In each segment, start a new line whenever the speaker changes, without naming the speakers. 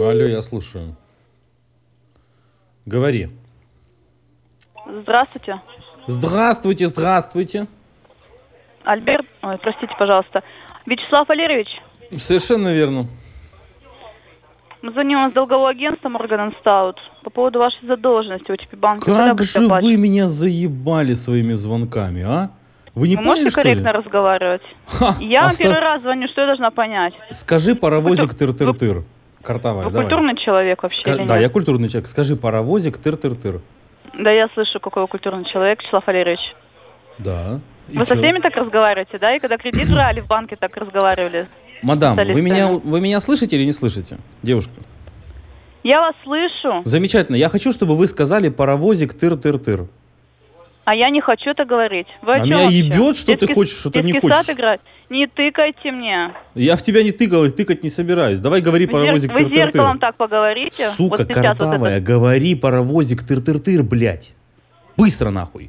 Алло, я слушаю. Говори.
Здравствуйте.
Здравствуйте, здравствуйте.
Альберт, ой, простите, пожалуйста. Вячеслав Валерьевич,
Совершенно верно.
мы звоним с долгового агентства Morgan Stout по поводу вашей задолженности в ОТП банке.
Как же вы меня заебали своими звонками, а? Вы не
Вы
поняли,
можете
что
корректно
ли?
разговаривать?
Ха,
Я вам первый раз звоню, что я должна понять?
Скажи паровозик тыр-тыр-тыр. Картавая,
Вы
давай.
культурный человек вообще или нет?
Да, я культурный человек. Скажи паровозик тыр-тыр-тыр.
Да, я слышу, какой вы культурный человек, Вячеслав Валерьевич.
Да. И
Вы со
чё?
всеми так разговариваете, да? И когда кредит брали в банке, так разговаривали?
Мадам, вы
специалистами.
меня слышите или не слышите? Девушка.
Я вас слышу,
Замечательно. Я хочу, чтобы вы сказали паровозик тыр-тыр-тыр.
а я не хочу это говорить. Вы о
А
чем
меня
вообще?
ебет, что ты хочешь, что ты не
детский сад
хочешь.
играть? Не тыкайте мне.
Я в тебя не тыкал и тыкать не собираюсь. Давай говори паровозик
Вы
тыр-тыр-тыр.
зеркалом так поговорите.
Сука,
вот сейчас
картавая,
вот
говори паровозик тыр-тыр-тыр, блядь. Быстро нахуй.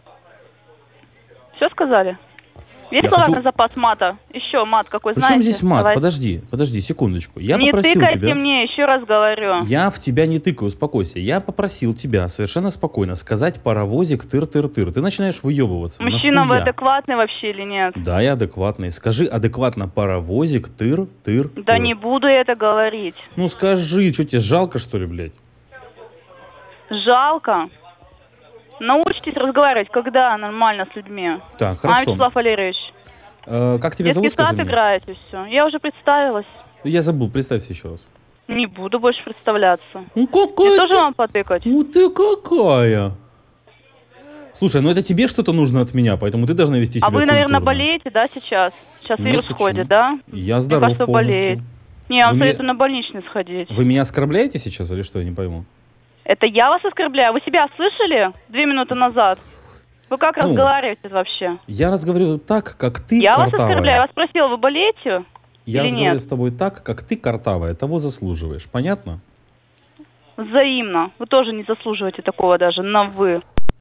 Все сказали? Есть
Я
словарный
хочу-
запас мата? Еще мат какой
Причем
знаете?
здесь мат?
Давайте.
Подожди, секундочку. Я
Не
попросил
тыкайте
тебя...
мне, еще раз говорю.
Я в тебя не тыкаю, успокойся. Я попросил тебя совершенно спокойно сказать паровозик тыр-тыр-тыр. Ты начинаешь выебываться.
Мужчина, вы
Нахуя?
адекватный вообще или нет?
Да, я адекватный. Скажи адекватно паровозик тыр-тыр-тыр.
Да не буду я это говорить.
Ну скажи, что тебе жалко, что ли, блядь?
Жалко. Научитесь разговаривать, когда нормально с людьми.
Так,
А,
хорошо.
Вячеслав Валерьевич,
Как тебя зовут,
детский
скажи
сад
мне?
играете, все. Я уже представилась.
Я забыл, представься еще раз.
Не буду больше представляться.
Ну
Мне
какая
тоже
ты...
вам потыкать?
Ну ты какая? Слушай, ну это тебе что-то нужно от меня, поэтому ты должна вести себя
А вы, наверное,
культурно.
болеете, да, сейчас? Сейчас
Нет,
вирус
почему?
ходит, да?
Я
Мне
здоров
кажется,
полностью.
болеет. Не, я вам
Вы мне-
советую на больничный сходить.
Вы меня оскорбляете сейчас или что? Я не пойму.
Это я вас оскорбляю? Вы себя слышали 2 минуты назад? Вы как
Ну,
разговариваете вообще?
Я разговариваю так, как ты
Я вас
картавая.
оскорбляю. Я вас спросила, вы болеете
Я
или
разговариваю
нет?
с тобой так, как ты картавая. Того заслуживаешь. Понятно?
Взаимно. Вы тоже не заслуживаете такого даже на «вы».